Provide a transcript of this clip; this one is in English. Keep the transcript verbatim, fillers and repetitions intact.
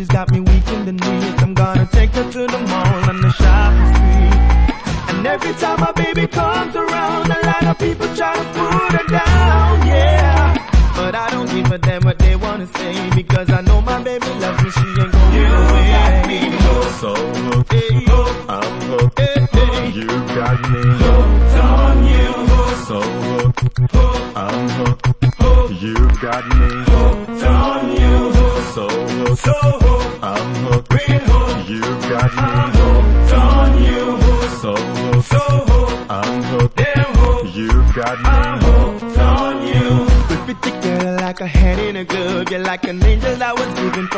She's got me weak in the knees. I'm gonna take her to the mall and the shopping street. And every time my baby comes around, a lot of people try to put her down, yeah. But I don't give a damn what they wanna say, because I know my baby loves me, she ain't gon' You get away. got me hooked, So hooked, Hey, I'm hooked. hey, hey. You got me hooked on you, hooked, so hooked, hooked, I'm hooked. hooked, You got me hooked on you, hooked, so hooked, so hooked, I'm hooked. real hooked. You got I'm me hooked on you, hooked, so hooked, so hooked, I'm hooked. damn hooked. You got I'm me hooked on you. With pretty girl like a hand in a glove, you're like an angel that was given